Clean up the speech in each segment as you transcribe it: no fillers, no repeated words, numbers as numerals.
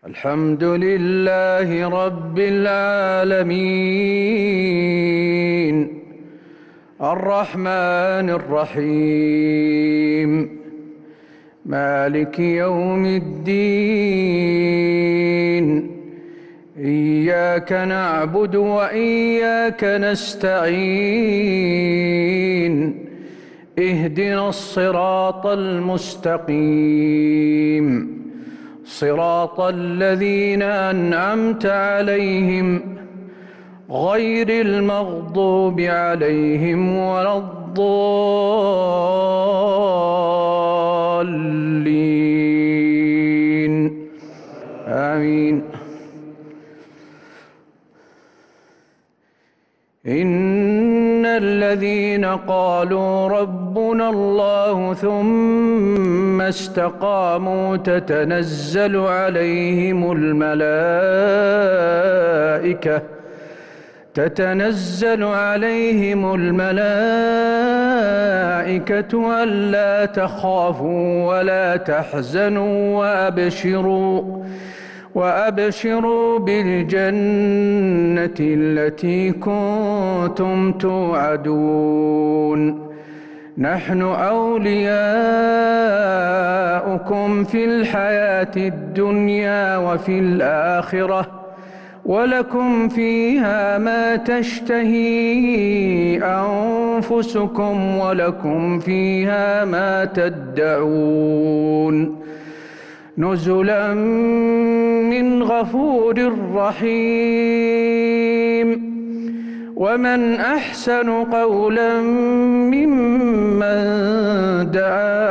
الحمد لله رب العالمين الرحمن الرحيم مالك يوم الدين إياك نعبد وإياك نستعين اهدنا الصراط المستقيم صراط الذين أنعمت عليهم غير المغضوب عليهم ولا الضالين آمين. إن الذين قالوا ربنا الله ثم استقاموا تتنزل عليهم الملائكة ألا تخافوا ولا تحزنوا وأبشروا بالجنة التي كنتم توعدون نحن أولياؤكم في الحياة الدنيا وفي الآخرة ولكم فيها ما تشتهي أنفسكم ولكم فيها ما تدعون نزلا من غفور رحيم. ومن أحسن قولا ممن دعا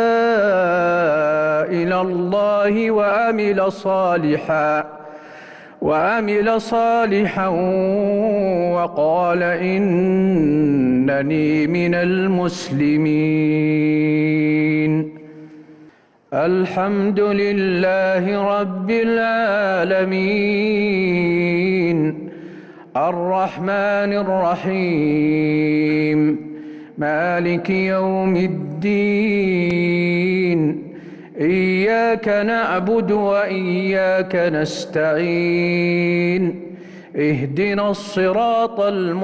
إلى الله وعمل صالحا وقال إنني من المسلمين. الحمد لله رب العالمين الرحمن الرحيم مالك يوم الدين إياك نعبد وإياك نستعين اهدنا الصراط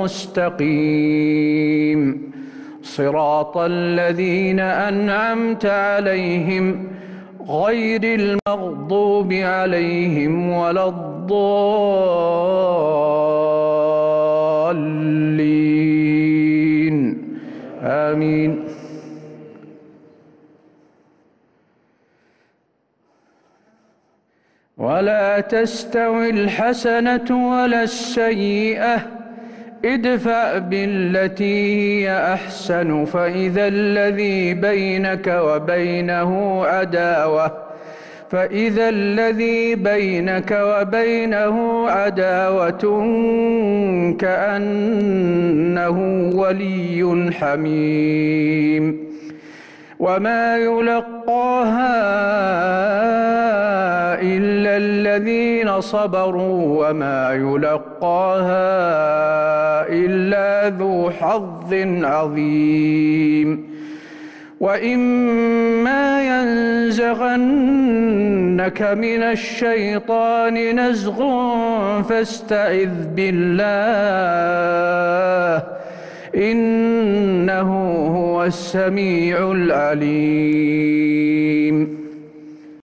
المستقيم صراط الذين أنعمت عليهم غير المغضوب عليهم ولا الضالين آمين. ولا تستوي الحسنة ولا السيئة ادفع بالتي هي أحسن فإذا الذي بينك وبينه عداوة كأنه ولي حميم. وما يلقاها إلا الذين صبروا وما يلقاها إلا ذو حظ عظيم. وإما ينزغنك من الشيطان نزغ فاستعذ بالله إنه هو السميع العليم.